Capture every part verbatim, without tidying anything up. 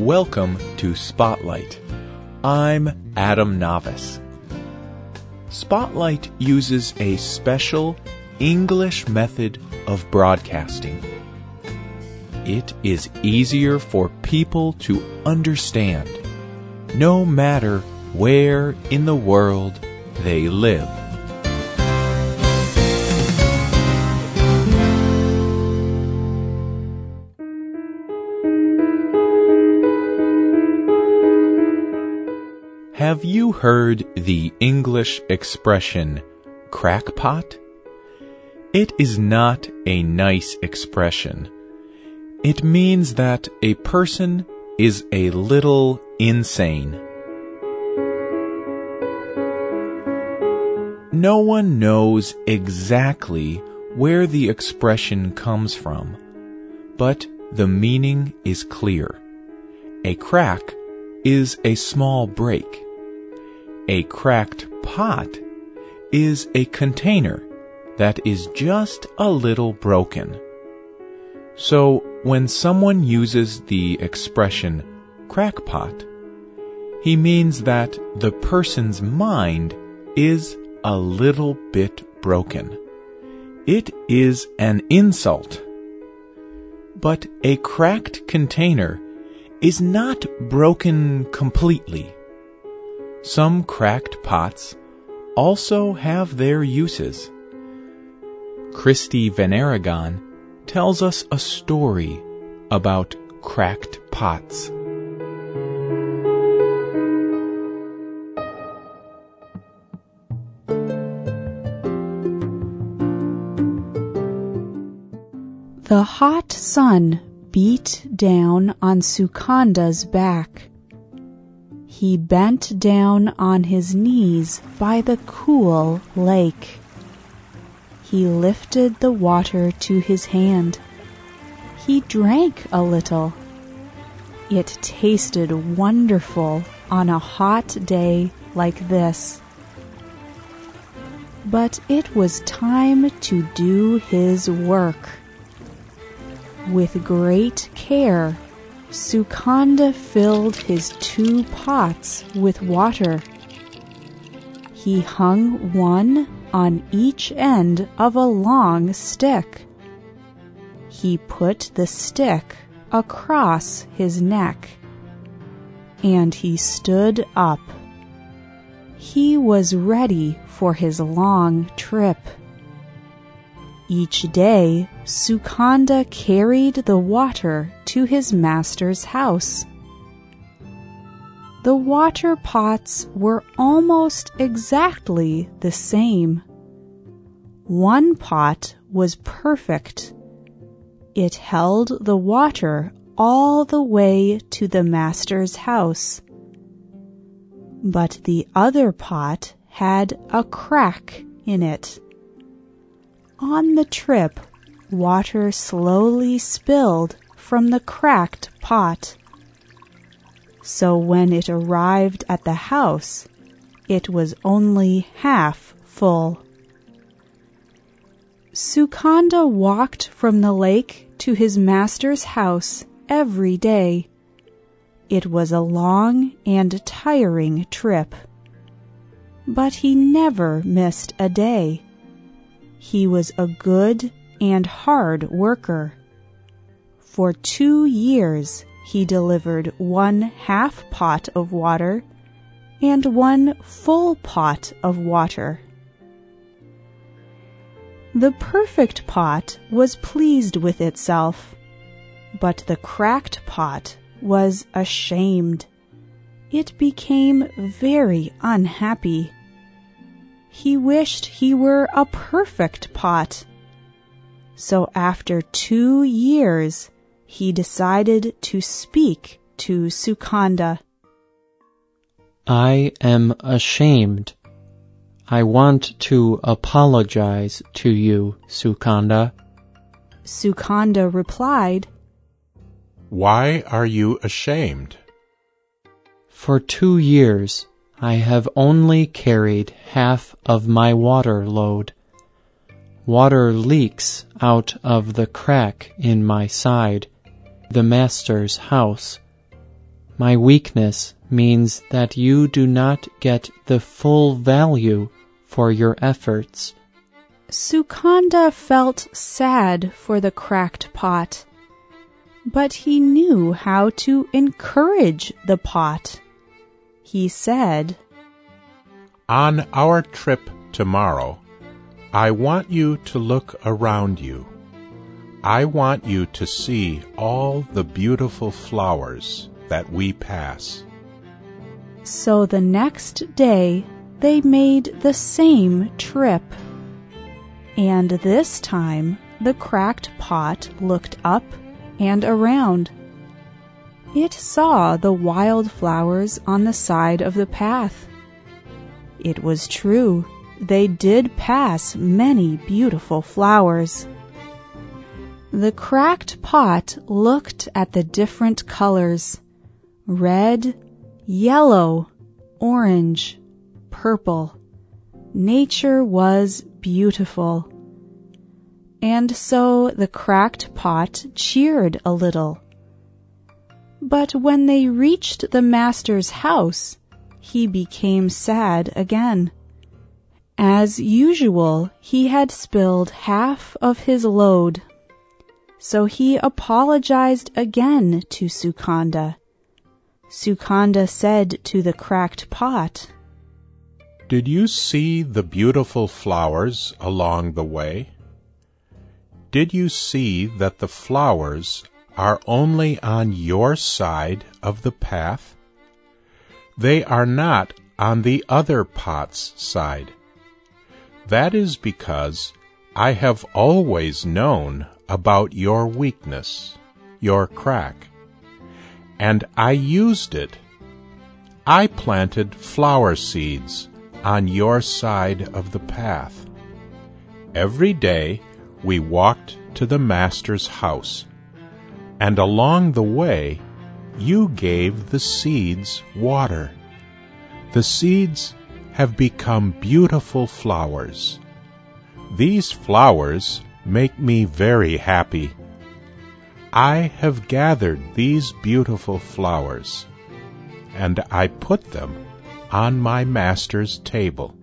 Welcome to Spotlight. I'm Adam Navis. Spotlight uses a special English method of broadcasting. It is easier for people to understand, no matter where in the world they live. Have you heard the English expression crackpot? It is not a nice expression. It means that a person is a little insane. No one knows exactly where the expression comes from, but the meaning is clear. A crack is a small break. A cracked pot is a container that is just a little broken. So when someone uses the expression crackpot, he means that the person's mind is a little bit broken. It is an insult. But a cracked container is not broken completely. Some cracked pots also have their uses. Christy Van Aragon tells us a story about cracked pots. The hot sun beat down on Sukanda's back. He bent down on his knees by the cool lake. He lifted the water to his hand. He drank a little. It tasted wonderful on a hot day like this. But it was time to do his work. With great care, Sukanda filled his two pots with water. He hung one on each end of a long stick. He put the stick across his neck, and he stood up. He was ready for his long trip. Each day, Sukanda carried the water to his master's house. The water pots were almost exactly the same. One pot was perfect. It held the water all the way to the master's house. But the other pot had a crack in it. On the trip, water slowly spilled from the cracked pot. So when it arrived at the house, it was only half full. Sukanda walked from the lake to his master's house every day. It was a long and tiring trip, but he never missed a day. He was a good and hard worker. For two years, he delivered one half pot of water and one full pot of water. The perfect pot was pleased with itself, but the cracked pot was ashamed. It became very unhappy. He wished he were a perfect pot. So after two years, he decided to speak to Sukanda. I am ashamed. I want to apologize to you, Sukanda. Sukanda replied, Why are you ashamed? For two years, I have only carried half of my water load. Water leaks out of the crack in my side, the master's house. My weakness means that you do not get the full value for your efforts. Sukanda felt sad for the cracked pot, but he knew how to encourage the pot. He said, On our trip tomorrow, I want you to look around you. I want you to see all the beautiful flowers that we pass. So the next day they made the same trip. And this time the cracked pot looked up and around. It saw the wildflowers on the side of the path. It was true, they did pass many beautiful flowers. The cracked pot looked at the different colors: red, yellow, orange, purple. Nature was beautiful. And so the cracked pot cheered a little. But when they reached the master's house, he became sad again. As usual, he had spilled half of his load. So he apologized again to Sukanda. Sukanda said to the cracked pot, Did you see the beautiful flowers along the way? Did you see that the flowers are only on your side of the path? They are not on the other pot's side. That is because I have always known about your weakness, your crack, and I used it. I planted flower seeds on your side of the path. Every day we walked to the master's house, and along the way you gave the seeds water. The seeds have become beautiful flowers. These flowers make me very happy. I have gathered these beautiful flowers, and I put them on my master's table.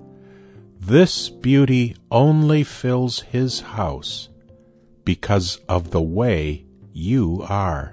This beauty only fills his house because of the way you are.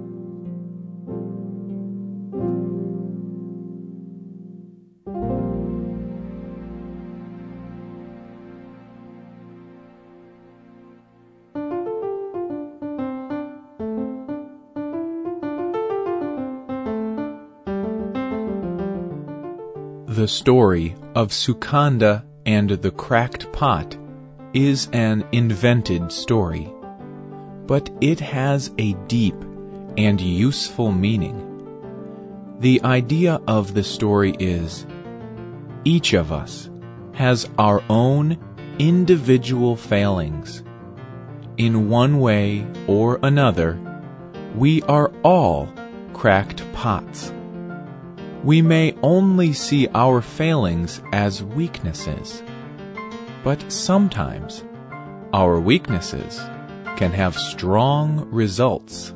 The story of Sukanda and the cracked pot is an invented story, but it has a deep and useful meaning. The idea of the story is, each of us has our own individual failings. In one way or another, we are all cracked pots. We may only see our failings as weaknesses, but sometimes our weaknesses can have strong results.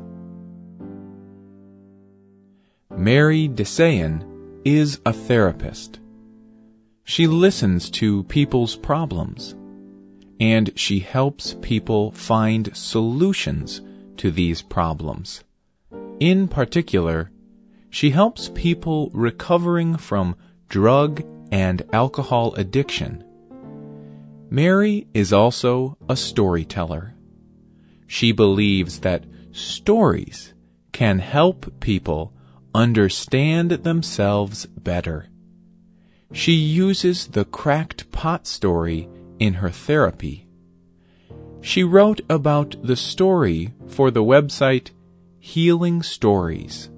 Mary Desayan is a therapist. She listens to people's problems, and she helps people find solutions to these problems. In particular, she helps people recovering from drug and alcohol addiction. Mary is also a storyteller. She believes that stories can help people understand themselves better. She uses the cracked pot story in her therapy. She wrote about the story for the website Healing Stories.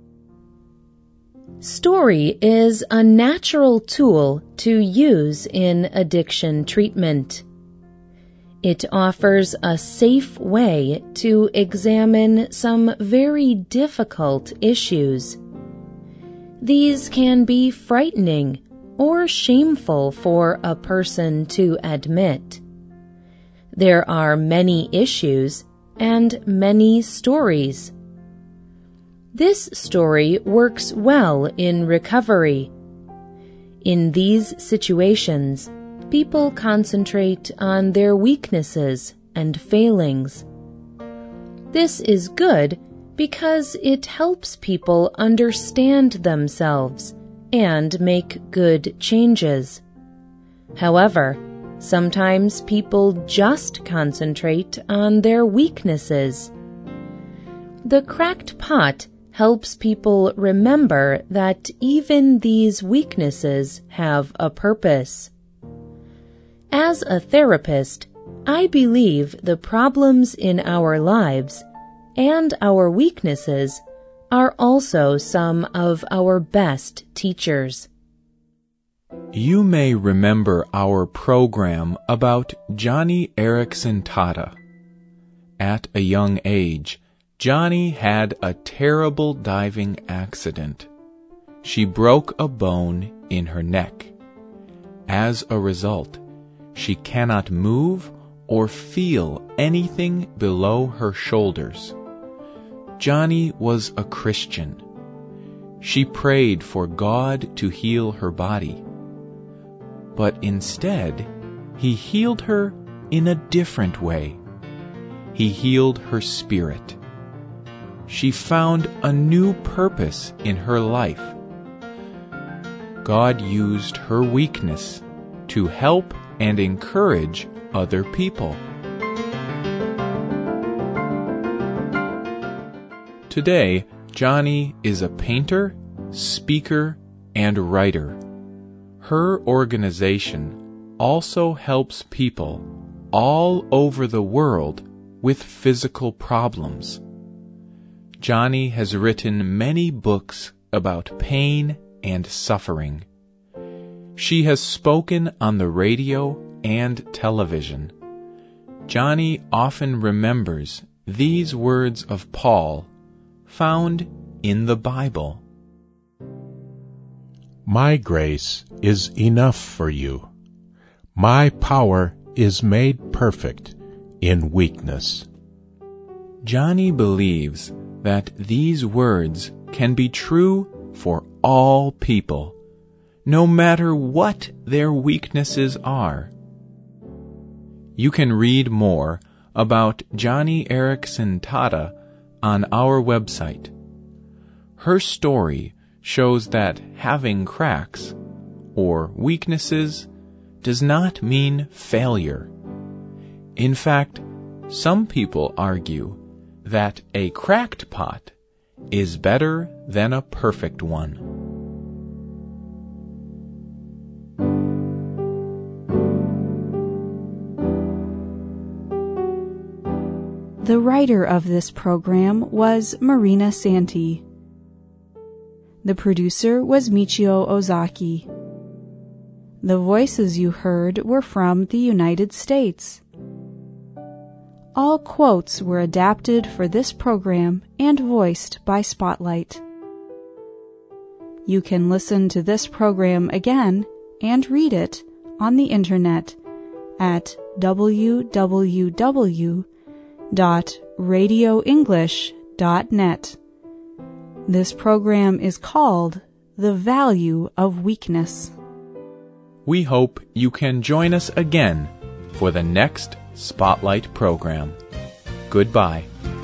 Story is a natural tool to use in addiction treatment. It offers a safe way to examine some very difficult issues. These can be frightening or shameful for a person to admit. There are many issues and many stories. This story works well in recovery. In these situations, people concentrate on their weaknesses and failings. This is good because it helps people understand themselves and make good changes. However, sometimes people just concentrate on their weaknesses. The cracked pot helps people remember that even these weaknesses have a purpose. As a therapist, I believe the problems in our lives and our weaknesses are also some of our best teachers. You may remember our program about Joni Eareckson Tada. At a young age, Joni had a terrible diving accident. She broke a bone in her neck. As a result, she cannot move or feel anything below her shoulders. Joni was a Christian. She prayed for God to heal her body. But instead, He healed her in a different way. He healed her spirit. She found a new purpose in her life. God used her weakness to help and encourage other people. Today, Joni is a painter, speaker, and writer. Her organization also helps people all over the world with physical problems. Joni has written many books about pain and suffering. She has spoken on the radio and television. Joni often remembers these words of Paul found in the Bible. My grace is enough for you. My power is made perfect in weakness. Joni believes that these words can be true for all people, no matter what their weaknesses are. You can read more about Joni Eareckson Tada on our website. Her story shows that having cracks or weaknesses does not mean failure. In fact, some people argue that a cracked pot is better than a perfect one. The writer of this program was Marina Santi. The producer was Michio Ozaki. The voices you heard were from the United States. All quotes were adapted for this program and voiced by Spotlight. You can listen to this program again and read it on the internet at w w w dot radio english dot net. This program is called The Value of Weakness. We hope you can join us again for the next Spotlight program. Goodbye.